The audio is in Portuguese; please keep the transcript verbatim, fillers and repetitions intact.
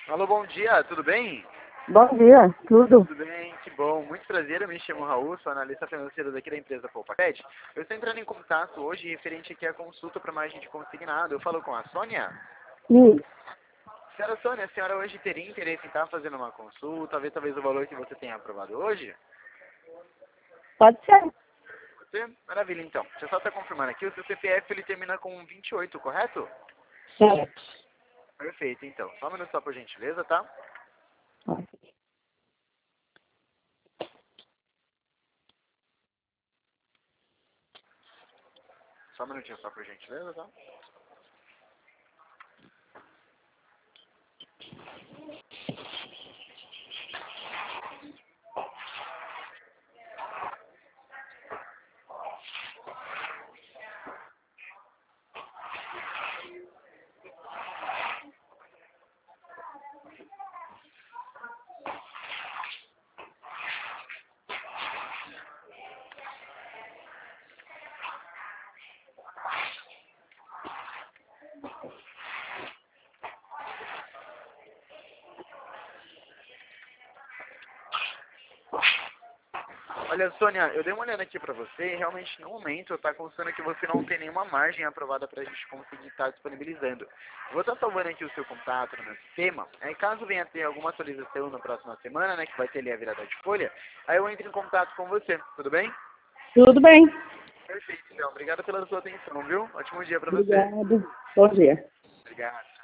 Alô, bom dia, tudo bem? Bom dia, tudo. Tudo bem, que bom. Muito prazer, eu me chamo Raul, sou analista financeiro daqui da empresa Poupacat. Eu estou entrando em contato hoje referente aqui à consulta para margem de consignado. Eu falo com a Sônia? Isso, Senhora Sônia, a senhora hoje teria interesse em estar fazendo uma consulta, ver talvez o valor que você tenha aprovado hoje? pode ser. Você? Maravilha, então. Deixa eu só estar confirmando aqui, o seu C P F ele termina com vinte e oito, correto? Certo. Perfeito, então. Só um minuto só por gentileza, tá? Só um minutinho só por gentileza, tá? Olha, Sônia, eu dei uma olhada aqui pra você e realmente no momento tá constando que você não tem nenhuma margem aprovada pra gente conseguir estar disponibilizando. Eu vou estar salvando aqui o seu contato no meu sistema, aí caso venha ter alguma atualização na próxima semana, né, que vai ter ali a virada de folha, aí eu entro em contato com você, tudo bem? Tudo bem. Perfeito, então. Obrigado pela sua atenção, viu? Ótimo dia pra você. Obrigado. Bom dia. Obrigado.